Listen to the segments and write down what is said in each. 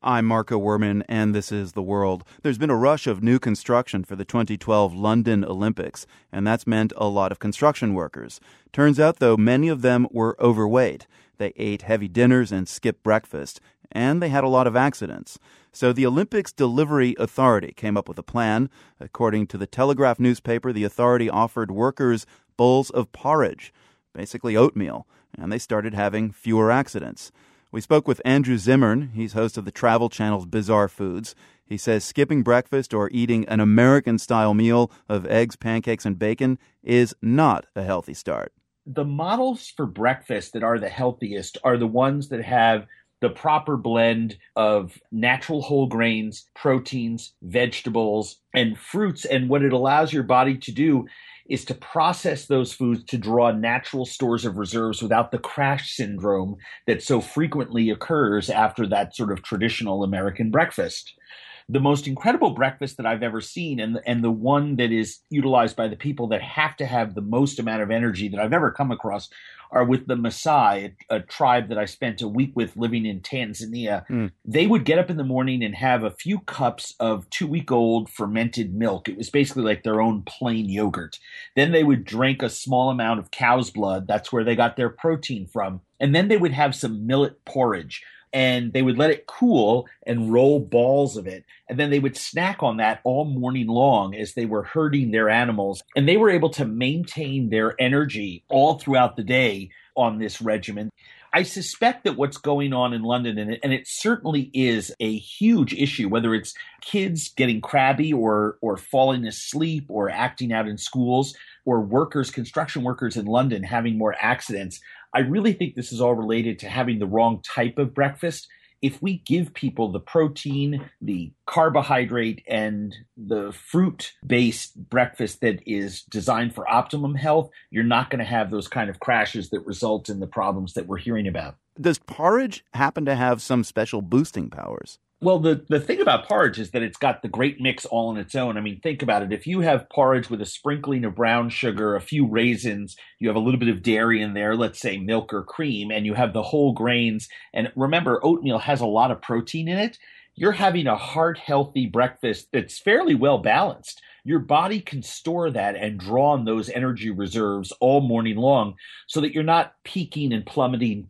I'm Marco Werman, and this is The World. There's been a rush of new construction for the 2012 London Olympics, and that's meant a lot of construction workers. Turns out, though, many of them were overweight. They ate heavy dinners and skipped breakfast, and they had a lot of accidents. So the Olympics Delivery Authority came up with a plan. According to the Telegraph newspaper, the authority offered workers bowls of porridge, basically oatmeal, and they started having fewer accidents. We spoke with Andrew Zimmern. He's host of the Travel Channel's Bizarre Foods. He says skipping breakfast or eating an American-style meal of eggs, pancakes, and bacon is not a healthy start. The models for breakfast that are the healthiest are the ones that have the proper blend of natural whole grains, proteins, vegetables, and fruits. And what it allows your body to do is to process those foods to draw natural stores of reserves without the crash syndrome that so frequently occurs after that sort of traditional American breakfast. The most incredible breakfast that I've ever seen, and the one that is utilized by the people that have to have the most amount of energy that I've ever come across, are with the Maasai, a tribe that I spent a week with living in Tanzania. They would get up in the morning and have a few cups of 2-week-old fermented milk. It was basically like their own plain yogurt. Then they would drink a small amount of cow's blood. That's where they got their protein from. And then they would have some millet porridge. And they would let it cool and roll balls of it. And then they would snack on that all morning long as they were herding their animals. And they were able to maintain their energy all throughout the day on this regimen. I suspect that what's going on in London, and it certainly is a huge issue, whether it's kids getting crabby or falling asleep or acting out in schools, or construction workers in London having more accidents. I really think this is all related to having the wrong type of breakfast. If we give people the protein, the carbohydrate, and the fruit-based breakfast that is designed for optimum health, you're not going to have those kind of crashes that result in the problems that we're hearing about. Does porridge happen to have some special boosting powers? Well, the thing about porridge is that it's got the great mix all on its own. I mean, think about it. If you have porridge with a sprinkling of brown sugar, a few raisins, you have a little bit of dairy in there, let's say milk or cream, and you have the whole grains. And remember, oatmeal has a lot of protein in it. You're having a heart-healthy breakfast that's fairly well balanced. Your body can store that and draw on those energy reserves all morning long so that you're not peaking and plummeting.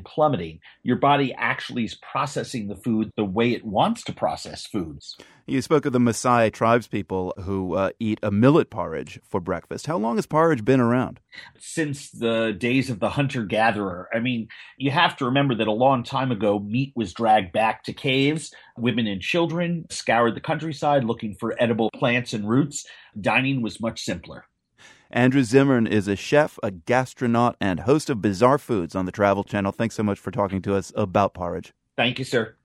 Your body actually is processing the food the way it wants to process foods. You spoke of the Maasai tribespeople who eat a millet porridge for breakfast. How long has porridge been around? Since the days of the hunter-gatherer. I mean, you have to remember that a long time ago, meat was dragged back to caves. Women and children scoured the countryside looking for edible plants and roots. Dining was much simpler. Andrew Zimmern is a chef, a gastronaut, and host of Bizarre Foods on the Travel Channel. Thanks so much for talking to us about porridge. Thank you, sir.